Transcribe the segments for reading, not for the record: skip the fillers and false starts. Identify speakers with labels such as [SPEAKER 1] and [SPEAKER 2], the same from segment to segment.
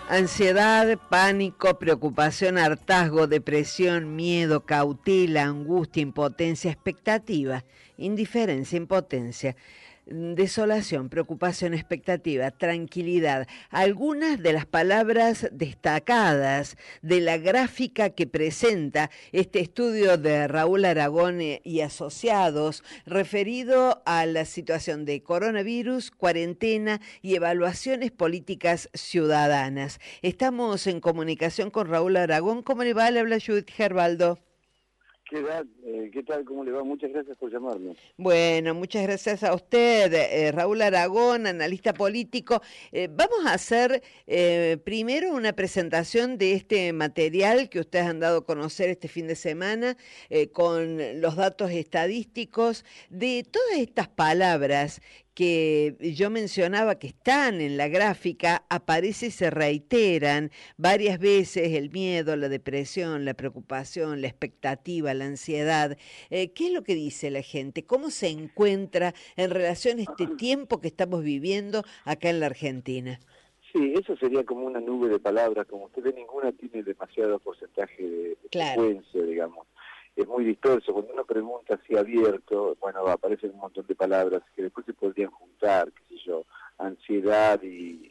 [SPEAKER 1] Ansiedad, pánico, preocupación, hartazgo, depresión, miedo, cautela, angustia, impotencia, expectativa, indiferencia, impotencia, desolación, preocupación, expectativa, tranquilidad. Algunas de las palabras destacadas de la gráfica que presenta este estudio de Raúl Aragón y asociados referido a la situación de coronavirus, cuarentena y evaluaciones políticas ciudadanas. Estamos en comunicación con Raúl Aragón. ¿Cómo le va? Le habla Judith Gerbaldo.
[SPEAKER 2] ¿Qué tal? ¿Cómo le va? Muchas gracias por llamarme.
[SPEAKER 1] Bueno, muchas gracias a usted, Raúl Aragón, analista político. Vamos a hacer primero una presentación de este material que ustedes han dado a conocer este fin de semana con los datos estadísticos de todas estas palabras que yo mencionaba que están en la gráfica, aparece y se reiteran varias veces: el miedo, la depresión, la preocupación, la expectativa, la ansiedad. ¿Qué es lo que dice la gente? ¿Cómo se encuentra en relación a este tiempo que estamos viviendo acá en la Argentina?
[SPEAKER 2] Sí, eso sería como una nube de palabras, como usted ve, ninguna tiene demasiado porcentaje de
[SPEAKER 1] Claro.
[SPEAKER 2] frecuencia, digamos. Es muy disperso. Cuando uno pregunta así abierto, bueno, aparecen un montón de palabras que después se podrían juntar, qué sé yo, ansiedad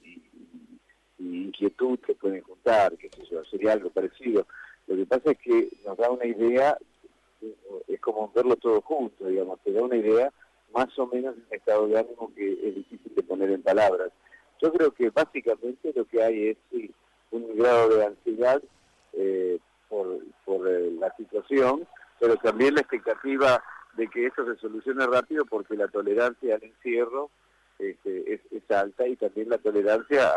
[SPEAKER 2] y inquietud se pueden juntar, qué sé yo, sería algo parecido. Lo que pasa es que nos da una idea, es como verlo todo junto, digamos, te da una idea más o menos de un estado de ánimo que es difícil de poner en palabras. Yo creo que básicamente lo que hay es sí, un grado de ansiedad por la situación, pero también la expectativa de que eso se solucione rápido porque la tolerancia al encierro es alta, y también la tolerancia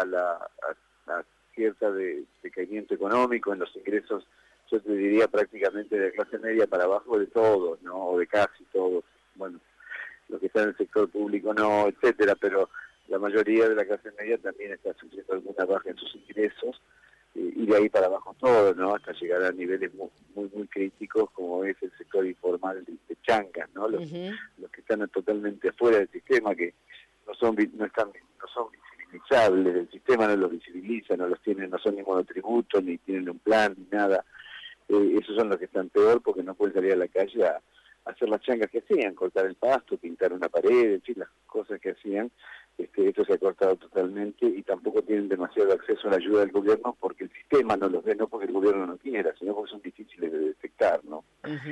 [SPEAKER 2] a cierta decaimiento económico en los ingresos, yo te diría prácticamente de clase media para abajo, de todos, ¿no? O de casi todos. Bueno, los que están en el sector público no, etcétera, pero la mayoría de la clase media también está sufriendo alguna baja en sus ingresos, y de ahí para abajo todo, ¿no? Hasta llegar a niveles muy críticos, como es el sector informal de changas, ¿no? Los que están totalmente afuera del sistema, que no son visibilizables, el sistema no los visibiliza, no los tiene, no son ni monotributos, ni tienen un plan, ni nada. Esos son los que están peor porque no pueden salir a la calle a hacer las changas que hacían, cortar el pasto, pintar una pared, en fin, las cosas que hacían. Esto se ha cortado totalmente, y tampoco tienen demasiado acceso a la ayuda del gobierno porque el sistema no los ve, no porque el gobierno no quiera, sino porque son difíciles de detectar, ¿no?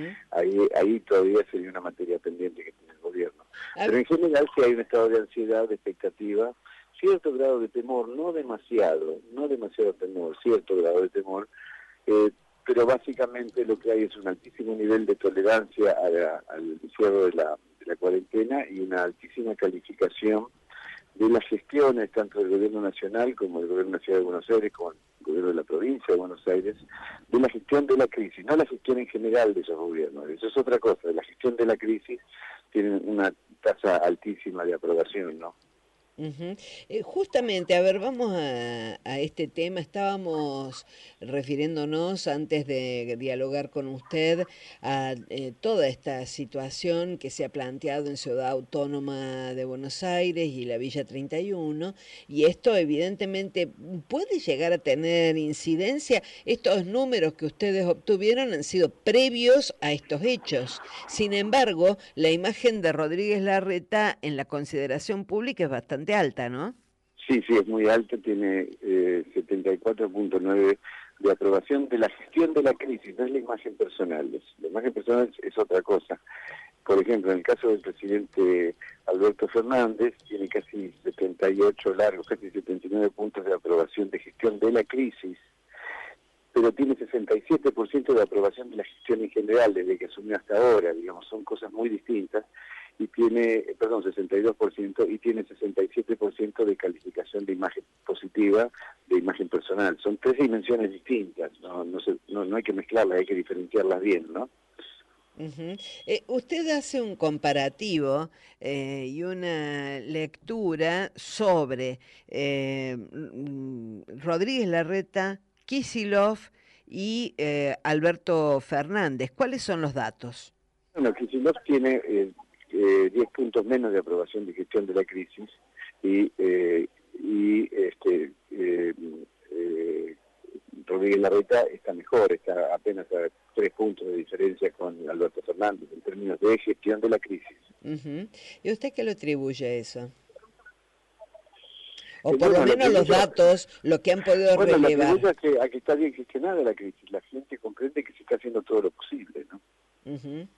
[SPEAKER 2] Ahí todavía sería una materia pendiente que tiene el gobierno. Pero en general sí hay un estado de ansiedad, de expectativa, cierto grado de temor, no demasiado temor, cierto grado de temor, pero básicamente lo que hay es un altísimo nivel de tolerancia al encierro de la cuarentena, y una altísima calificación de las gestiones tanto del gobierno nacional como del gobierno de la Ciudad de Buenos Aires, como el gobierno de la provincia de Buenos Aires, de la gestión de la crisis, no la gestión en general de esos gobiernos. Eso es otra cosa. De la gestión de la crisis tienen una tasa altísima de aprobación, ¿no?
[SPEAKER 1] Justamente, a ver, vamos a este tema. Estábamos refiriéndonos antes de dialogar con usted a toda esta situación que se ha planteado en Ciudad Autónoma de Buenos Aires y la Villa 31, y esto evidentemente puede llegar a tener incidencia. Estos números que ustedes obtuvieron han sido previos a estos hechos. Sin embargo, la imagen de Rodríguez Larreta en la consideración pública es bastante alta, ¿no?
[SPEAKER 2] Sí, es muy alta, tiene 74.9 de aprobación de la gestión de la crisis, no es la imagen personal. La imagen personal es otra cosa. Por ejemplo, en el caso del presidente Alberto Fernández, tiene casi 78 largos, casi 79 puntos de aprobación de gestión de la crisis, pero tiene 67% de aprobación de la gestión en general desde que asumió hasta ahora, digamos, son cosas muy distintas, y tiene, 62%, y tiene 67% de calificación de imagen positiva, de imagen personal. Son tres dimensiones distintas, no hay que mezclarlas, hay que diferenciarlas bien, ¿no?
[SPEAKER 1] Usted hace un comparativo y una lectura sobre Rodríguez Larreta, Kicillof y Alberto Fernández. ¿Cuáles son los datos?
[SPEAKER 2] Bueno, Kicillof tiene 10 puntos menos de aprobación de gestión de la crisis, y Rodríguez Larreta está mejor, está apenas a 3 puntos de diferencia con Alberto Fernández en términos de gestión de la crisis.
[SPEAKER 1] ¿Y usted qué le atribuye a eso? O por
[SPEAKER 2] Bueno,
[SPEAKER 1] lo menos los datos, lo que han podido relevar.
[SPEAKER 2] Le atribuyo a que está bien gestionada la crisis. La gente comprende que se está haciendo todo lo posible, ¿no?